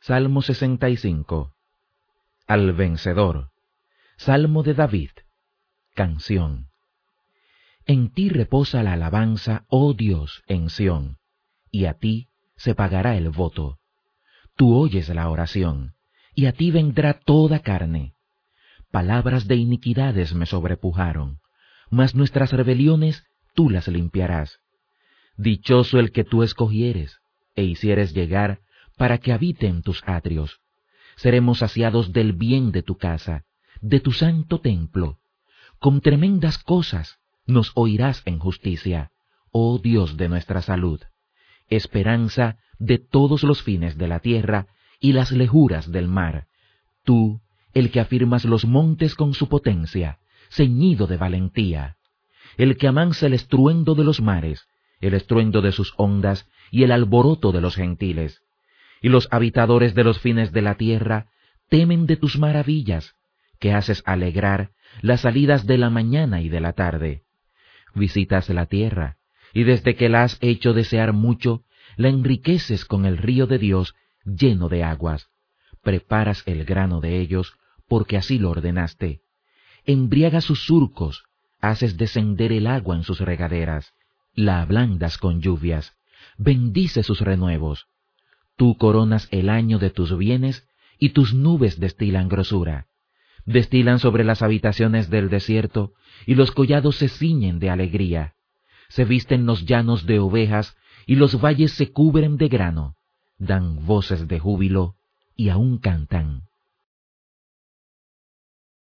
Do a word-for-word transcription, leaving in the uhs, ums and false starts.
Salmo sesenta y cinco. Al vencedor. Salmo de David. Canción. En ti reposa la alabanza, oh Dios, en Sión, y a ti se pagará el voto. Tú oyes la oración, y a ti vendrá toda carne. Palabras de iniquidades me sobrepujaron, mas nuestras rebeliones tú las limpiarás. Dichoso el que tú escogieres, e hicieres llegar para que habite en tus atrios. Seremos saciados del bien de tu casa, de tu santo templo. Con tremendas cosas nos oirás en justicia, oh Dios de nuestra salud, esperanza de todos los fines de la tierra y las lejuras del mar. Tú, el que afirmas los montes con su potencia, ceñido de valentía, el que amansa el estruendo de los mares, el estruendo de sus ondas y el alboroto de los gentiles. Y los habitadores de los fines de la tierra temen de tus maravillas, que haces alegrar las salidas de la mañana y de la tarde. Visitas la tierra, y desde que la has hecho desear mucho, la enriqueces con el río de Dios lleno de aguas. Preparas el grano de ellos, porque así lo ordenaste. Embriagas sus surcos, haces descender el agua en sus regaderas, la ablandas con lluvias, bendice sus renuevos. Tú coronas el año de tus bienes, y tus nubes destilan grosura. Destilan sobre las habitaciones del desierto, y los collados se ciñen de alegría. Se visten los llanos de ovejas, y los valles se cubren de grano. Dan voces de júbilo, y aún cantan.